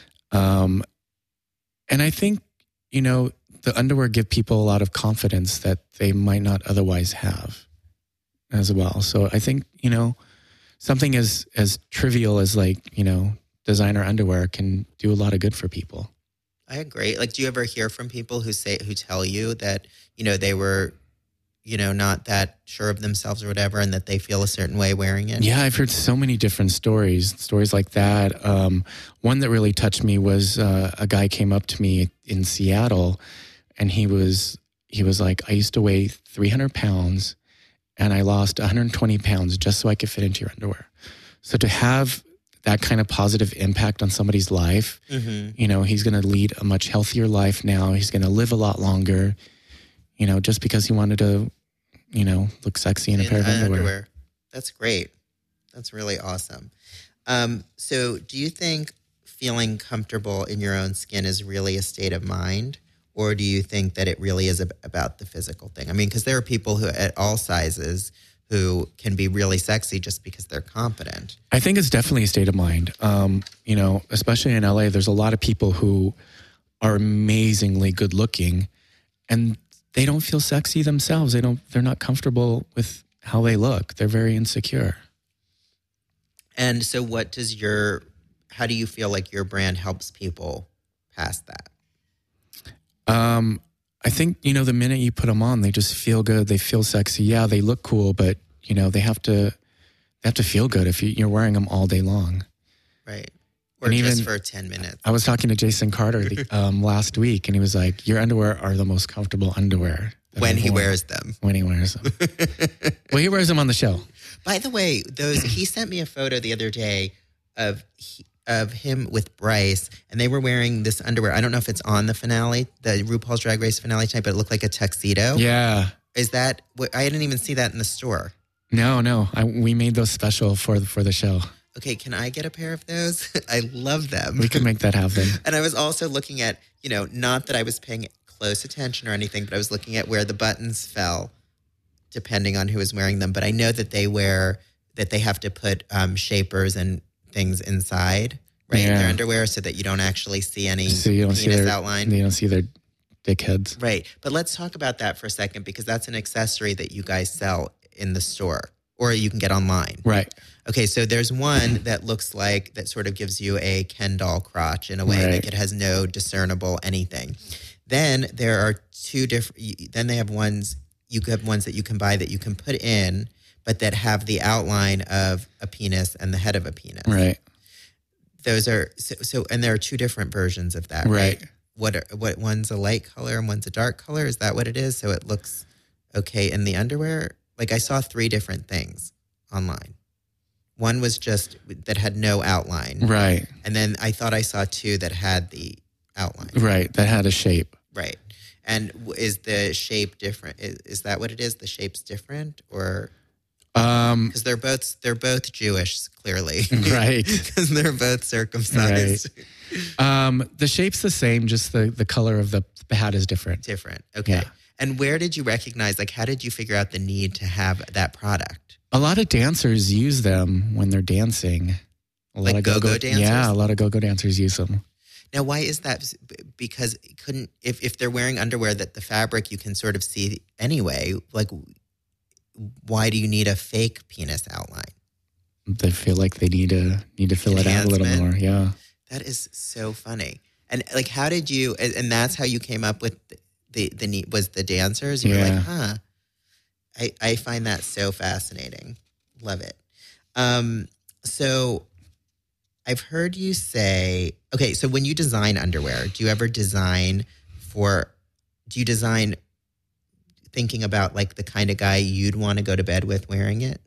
And I think, the underwear give people a lot of confidence that they might not otherwise have as well. So I think, something as trivial as designer underwear can do a lot of good for people. I agree. Like, do you ever hear from people who tell you that, they were, not that sure of themselves or whatever, and that they feel a certain way wearing it? Yeah, I've heard so many different stories like that. One that really touched me was a guy came up to me in Seattle, and he was like, I used to weigh 300 pounds, and I lost 120 pounds just so I could fit into your underwear. So to have that kind of positive impact on somebody's life, he's going to lead a much healthier life now. He's going to live a lot longer, just because he wanted to, look sexy in a pair of underwear. That's great. That's really awesome. So do you think feeling comfortable in your own skin is really a state of mind? Or do you think that it really is about the physical thing? Because there are people who at all sizes who can be really sexy just because they're confident. I think it's definitely a state of mind. Especially in LA, there's a lot of people who are amazingly good looking and they don't feel sexy themselves. They're not comfortable with how they look. They're very insecure. And so how do you feel like your brand helps people past that? I think, the minute you put them on, they just feel good. They feel sexy. Yeah, they look cool, but, they have to feel good if you're wearing them all day long. Right. Or and just for 10 minutes. I was talking to Jason Carter last week, and he was like, your underwear are the most comfortable underwear. When he wears them. When he wears them. Well, he wears them on the show. By the way, he sent me a photo the other day of him with Bryce, and they were wearing this underwear. I don't know if it's on the finale, the RuPaul's Drag Race finale type, but it looked like a tuxedo. Yeah. Is that, I didn't even see that in the store. No. We made those special for the show. Okay, can I get a pair of those? I love them. We can make that happen. And I was also looking at, not that I was paying close attention or anything, but I was looking at where the buttons fell, depending on who was wearing them. But I know that they have to put shapers and things inside, right, in their underwear, so that you don't actually see any penis outline. You don't see their dickheads. Right. But let's talk about that for a second, because that's an accessory that you guys sell in the store, or you can get online. Right. Okay, so there's one that looks like, that sort of gives you a Ken doll crotch in a way, like it has no discernible anything. Then there are two different, then they have ones, you have ones that you can buy that you can put in, but that have the outline of a penis and the head of a penis. Right. Those are, so and there are two different versions of that, right? What one's a light color and one's a dark color? Is that what it is? So it looks okay in the underwear? Like I saw 3 different things online. One was just that had no outline. Right. And then I thought I saw two that had the outline. Right. That had a shape. Right. And is the shape different? Is that what it is? The shape's different, or because they're both Jewish, clearly, right? Because they're both circumcised. Right. The shape's the same, just the color of the hat is different. Different. Okay. Yeah. And where did you recognize? Like, how did you figure out the need to have that product? A lot of dancers use them when they're dancing. Like go-go dancers. Yeah, a lot of go-go dancers use them. Now, why is that? Because if they're wearing underwear that the fabric you can sort of see anyway, like, why do you need a fake penis outline? They feel like they need to fill it out a little more. Yeah. That is so funny. And like, how did you, and that's how you came up with the need, was the dancers? You were like, huh, I find that so fascinating. Love it. So I've heard you say, okay, so when you design underwear, do you design thinking about like the kind of guy you'd want to go to bed with wearing it?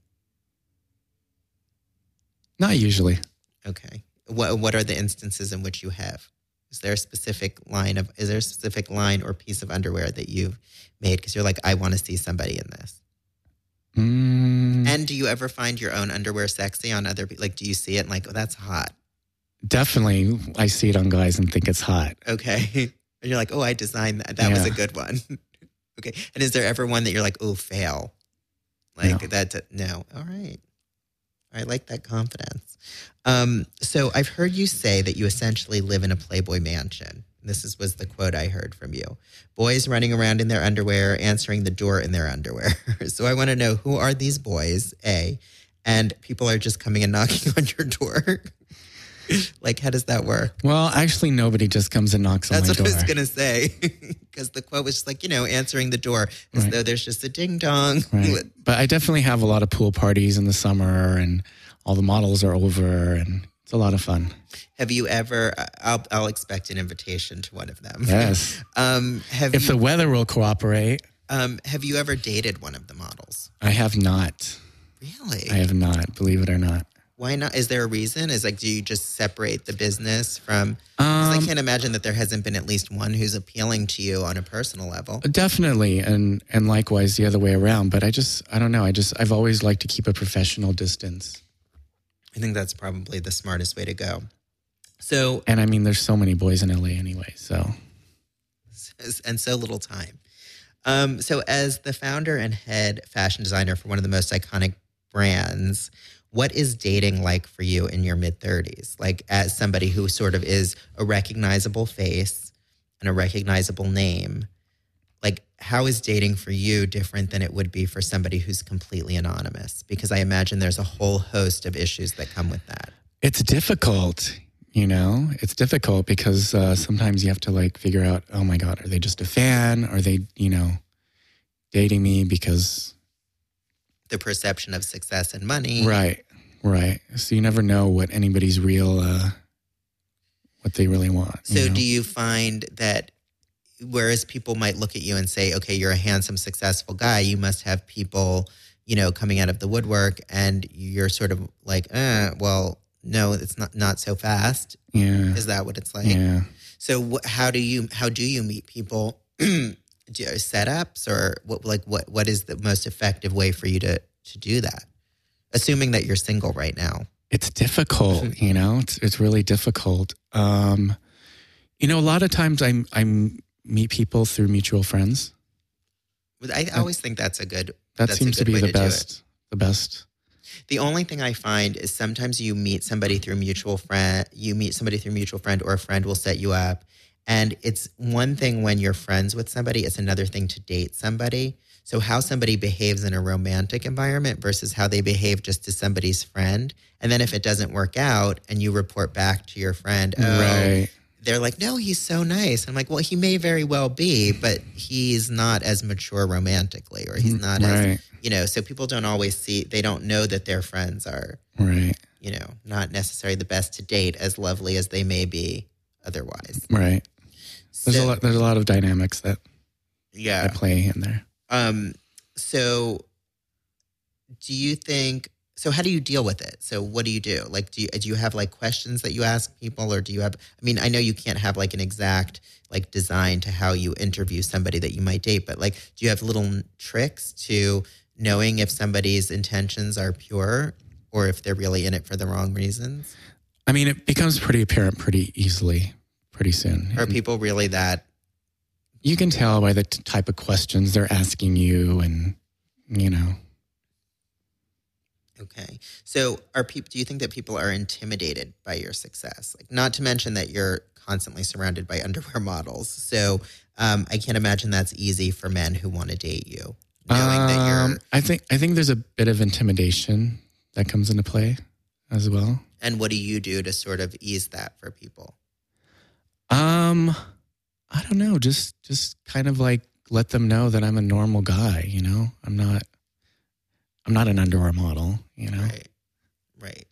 Not usually. Okay. What are the instances in which you have? Is there a specific line or piece of underwear that you've made because you're like, I want to see somebody in this? And do you ever find your own underwear sexy on other people? Like, do you see it and like, oh, that's hot? Definitely. I see it on guys and think it's hot. Okay. And you're like, oh, I designed that. That was a good one. Okay. And is there ever one that you're like, oh, fail? Like no. All right. I like that confidence. So I've heard you say that you essentially live in a Playboy mansion. This was the quote I heard from you. Boys running around in their underwear, answering the door in their underwear. So I want to know, who are these boys, A? And people are just coming and knocking on your door. Like, how does that work? Well, actually, nobody just comes and knocks on my door. That's what I was going to say. Because the quote was just like, answering the door as though there's just a ding dong. Right. But I definitely have a lot of pool parties in the summer, and all the models are over, and it's a lot of fun. Have you ever, I'll expect an invitation to one of them. Yes. If the weather will cooperate. Have you ever dated one of the models? I have not. Really? I have not, believe it or not. Why not? Is there a reason? Do you just separate the business from, because I can't imagine that there hasn't been at least one who's appealing to you on a personal level. Definitely. And likewise the other way around. But I don't know. I've always liked to keep a professional distance. I think that's probably the smartest way to go. So, and I mean, there's so many boys in LA anyway, and so little time. So as the founder and head fashion designer for one of the most iconic brands, what is dating like for you in your mid-30s? Like, as somebody who sort of is a recognizable face and a recognizable name, like, how is dating for you different than it would be for somebody who's completely anonymous? Because I imagine there's a whole host of issues that come with that. It's difficult, It's difficult because sometimes you have to like figure out, oh my God, are they just a fan? Are they, dating me because... the perception of success and money. Right. So you never know what anybody's real, what they really want. So do you find that whereas people might look at you and say, okay, you're a handsome, successful guy, you must have people, coming out of the woodwork, and you're sort of like, well, no, it's not so fast. Yeah. Is that what it's like? Yeah. So how do you meet people? Setups, or what is the most effective way for you to do that? Assuming that you're single right now. It's difficult, it's really difficult. A lot of times I meet people through mutual friends. I always think that seems to be the best. The only thing I find is sometimes you meet somebody through a mutual friend, or a friend will set you up. And it's one thing when you're friends with somebody, it's another thing to date somebody. So how somebody behaves in a romantic environment versus how they behave just to somebody's friend. And then if it doesn't work out and you report back to your friend, right. They're like, no, he's so nice. I'm like, well, he may very well be, but he's not as mature romantically, or he's not right. as, so people don't always they don't know that their friends are, right. Not necessarily the best to date, as lovely as they may be otherwise. Right. There's a lot of dynamics that play in there. So do you think So how do you deal with it? So what do you do? Like, do you have like questions that you ask people, or do you have, I mean, I know you can't have like an exact like design to how you interview somebody that you might date, but like, do you have little tricks to knowing if somebody's intentions are pure or if they're really in it for the wrong reasons? I mean, it becomes pretty apparent pretty easily, pretty soon. Are people really that? You can tell by the type of questions they're asking you and, you know. Okay. So do you think that people are intimidated by your success? Like, not to mention that you're constantly surrounded by underwear models. So I can't imagine that's easy for men who want to date you. Knowing that you're... I think there's a bit of intimidation that comes into play as well. And what do you do to sort of ease that for people? I don't know. Just kind of like let them know that I'm a normal guy, you know? I'm not an underwear model, you know? Right.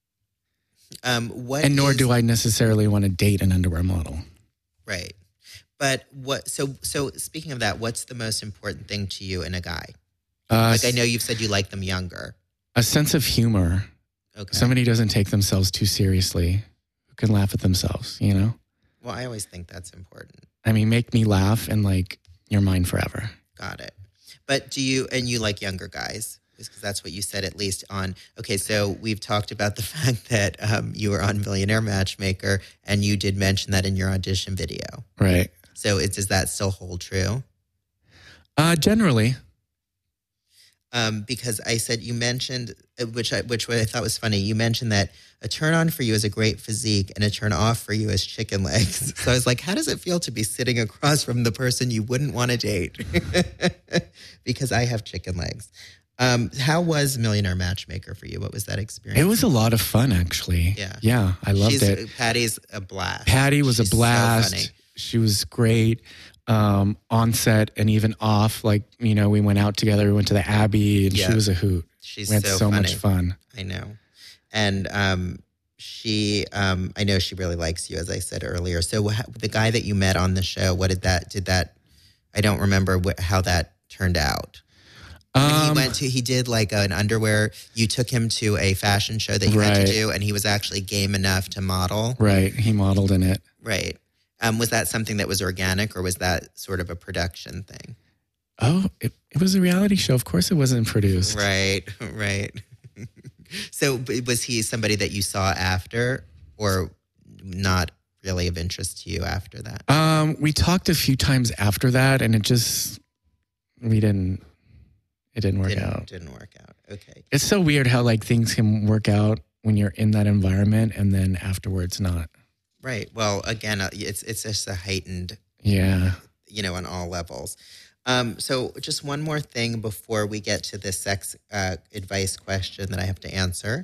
Nor do I necessarily want to date an underwear model. Right. But so speaking of that, what's the most important thing to you in a guy? Like, I know you've said you like them younger. A sense of humor. Okay. Somebody who doesn't take themselves too seriously, who can laugh at themselves, you know? Well, I always think that's important. I mean, make me laugh and like, you're mine forever. Got it. But you like younger guys? Because that's what you said, at least on, okay, so we've talked about the fact that you were on Millionaire Matchmaker, and you did mention that in your audition video. Right. So does that still hold true? Generally. Because I said, you mentioned, which I thought was funny, you mentioned that a turn on for you is a great physique and a turn off for you is chicken legs. So I was like, how does it feel to be sitting across from the person you wouldn't want to date? Because I have chicken legs. How was Millionaire Matchmaker for you? What was that experience? It was a lot of fun, actually. Yeah, I loved it. Patty's a blast. Patty was a blast. So funny. She was great. On set and even off, like, you know, we went out together. We went to the Abbey, and she was a hoot. She's we had so funny. much fun. I know. And I know she really likes you, as I said earlier. So the guy that you met on the show, I don't remember how that turned out. He did like an underwear, you took him to a fashion show that you had to do, and he was actually game enough to model. Right. He modeled in it. Right. Was that something that was organic, or was that sort of a production thing? Oh, it was a reality show. Of course it wasn't produced. Right. So was he somebody that you saw after, or not really of interest to you after that? We talked a few times after that, and it didn't work out. Didn't work out. Okay. It's so weird how like things can work out when you're in that environment and then afterwards not. Right. Well, again, it's just a heightened, on all levels. So just one more thing before we get to the sex advice question that I have to answer.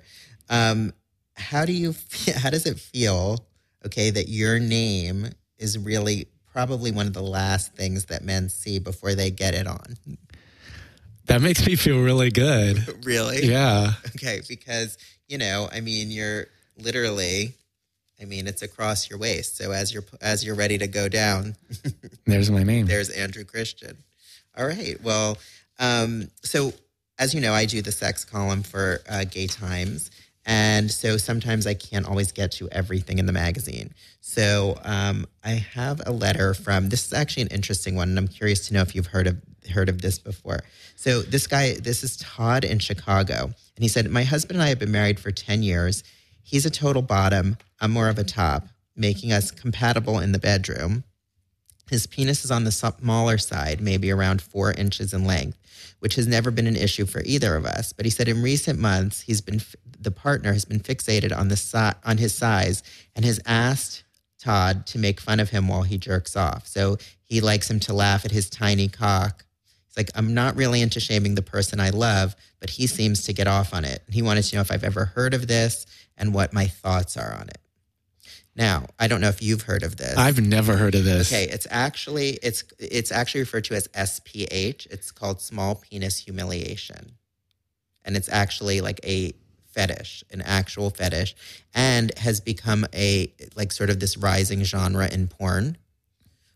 How does it feel, okay, that your name is really probably one of the last things that men see before they get it on? That makes me feel really good. Really? Yeah. Okay, because, you're literally... it's across your waist. So as you're ready to go down, there's my name. There's Andrew Christian. All right. Well, so as you know, I do the sex column for Gay Times, and so sometimes I can't always get to everything in the magazine. So I have a letter from. This is actually an interesting one, and I'm curious to know if you've heard of this before. So this is Todd in Chicago, and he said, "My husband and I have been married for 10 years. He's a total bottom. I'm more of a top, making us compatible in the bedroom. His penis is on the smaller side, maybe around 4 inches in length, which has never been an issue for either of us. But he said in recent months, the partner has been fixated on his size and has asked Todd to make fun of him while he jerks off. So he likes him to laugh at his tiny cock. He's like, I'm not really into shaming the person I love, but he seems to get off on it. He wanted to know if I've ever heard of this and what my thoughts are on it." Now, I don't know if you've heard of this. I've never heard of this. Okay, it's actually referred to as SPH. It's called small penis humiliation. And it's actually like a fetish, an actual fetish, and has become sort of this rising genre in porn.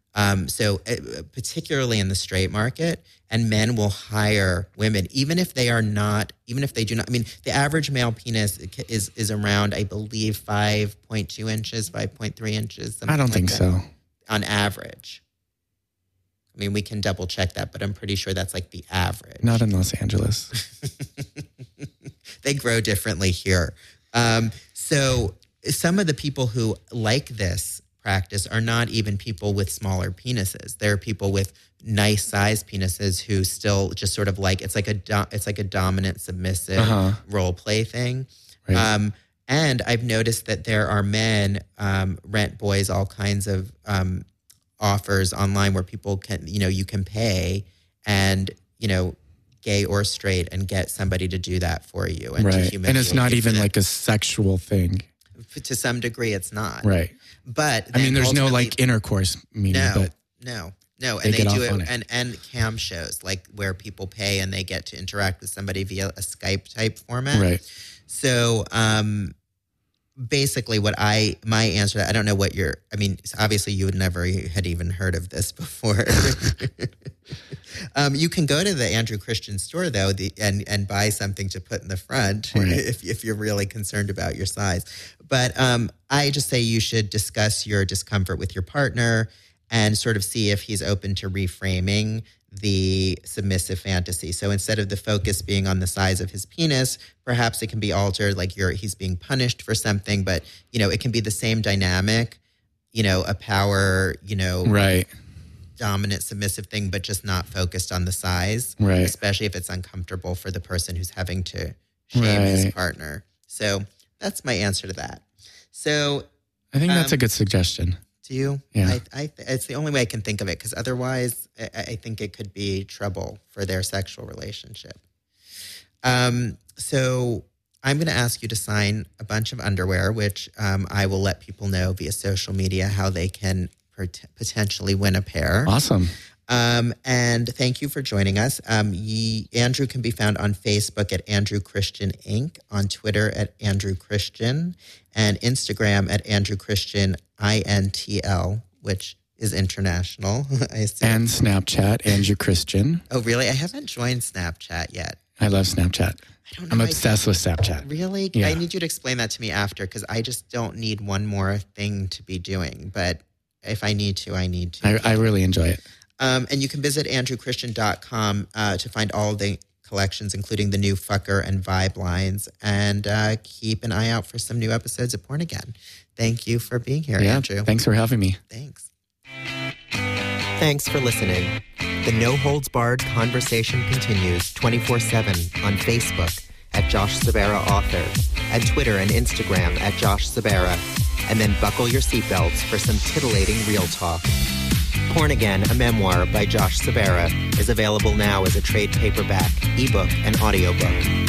So particularly in the straight market, and men will hire women, even if they do not, I mean, the average male penis is around, I believe, 5.2 inches, 5.3 inches. I don't think so. On average. I mean, we can double check that, but I'm pretty sure that's like the average. Not in Los Angeles. They grow differently here. So some of the people who like this practice are not even people with smaller penises. They're people with nice sized penises who still just sort of like, it's like a dominant submissive role play thing. Right. And I've noticed that there are men, rent boys, all kinds of offers online where people can, you can pay and, gay or straight, and get somebody to do that for you. And right. And it's not even like a sexual thing. To some degree, it's not. Right. But I mean, there's no like intercourse meaning. No. And they do it, and cam shows like where people pay and they get to interact with somebody via a Skype type format. Right. So, basically my answer to that, I don't know what obviously you would never had even heard of this before. You can go to the Andrew Christian store though, and buy something to put in the front, right, if you're really concerned about your size. But I just say you should discuss your discomfort with your partner and sort of see if he's open to reframing the submissive fantasy. So instead of the focus being on the size of his penis, perhaps it can be altered, like he's being punished for something, but it can be the same dynamic, a power, right, dominant submissive thing, but just not focused on the size, right, especially if it's uncomfortable for the person who's having to shame his partner. So that's my answer to that. So I think that's a good suggestion. Do you? Yeah. It's the only way I can think of it, because otherwise I think it could be trouble for their sexual relationship. So I'm going to ask you to sign a bunch of underwear, which I will let people know via social media how they can potentially win a pair. Awesome. And thank you for joining us. Andrew can be found on Facebook at Andrew Christian Inc., on Twitter at Andrew Christian, and Instagram at Andrew Christian INTL, which is international, I assume. And Snapchat, Andrew Christian. Oh, really? I haven't joined Snapchat yet. I love Snapchat. I'm obsessed with Snapchat. Really? Yeah. I need you to explain that to me after, because I just don't need one more thing to be doing. But if I need to, I need to. I really enjoy it. And you can visit andrewchristian.com to find all the collections, including the new Fucker and Vibe lines, and keep an eye out for some new episodes of Porn Again. Thank you for being here, Andrew. Thanks for having me. Thanks. Thanks for listening. The No Holds Barred conversation continues 24/7 on Facebook at Josh Sabera Author, and Twitter and Instagram at Josh Sabera. And then buckle your seatbelts for some titillating real talk. Porn Again, a memoir by Josh Sabera, is available now as a trade paperback, ebook, and audiobook.